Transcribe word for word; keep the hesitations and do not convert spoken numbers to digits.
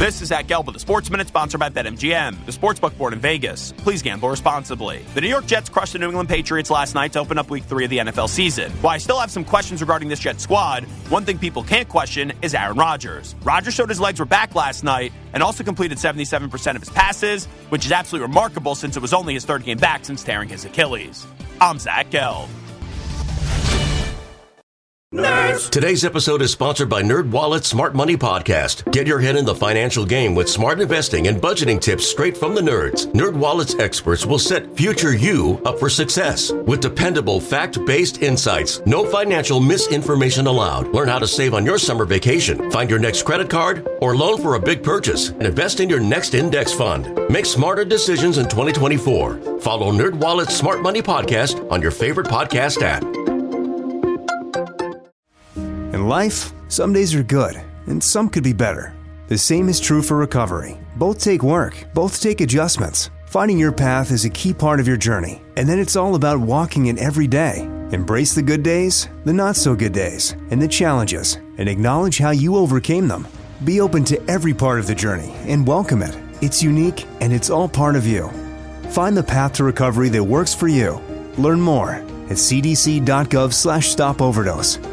This is Zach Gelb with the Sports Minute, sponsored by BetMGM, the sportsbook board in Vegas. Please gamble responsibly. The New York Jets crushed the New England Patriots last night to open up week three of the N F L season. While I still have some questions regarding this Jets squad, one thing people can't question is Aaron Rodgers. Rodgers showed his legs were back last night and also completed seventy-seven percent of his passes, which is absolutely remarkable since it was only his third game back since tearing his Achilles. I'm Zach Gelb. Nerds. Today's episode is sponsored by NerdWallet's Smart Money Podcast. Get your head in the financial game with smart investing and budgeting tips straight from the nerds. NerdWallet's experts will set future you up for success with dependable, fact-based insights. No financial misinformation allowed. Learn how to save on your summer vacation, find your next credit card, or loan for a big purchase, and invest in your next index fund. Make smarter decisions in twenty twenty-four. Follow NerdWallet's Smart Money Podcast on your favorite podcast app. In life, some days are good, and some could be better. The same is true for recovery. Both take work, both take adjustments. Finding your path is a key part of your journey, and then it's all about walking it every day. Embrace the good days, the not-so-good days, and the challenges, and acknowledge how you overcame them. Be open to every part of the journey and welcome it. It's unique, and it's all part of you. Find the path to recovery that works for you. Learn more at c d c dot gov slash stop overdose.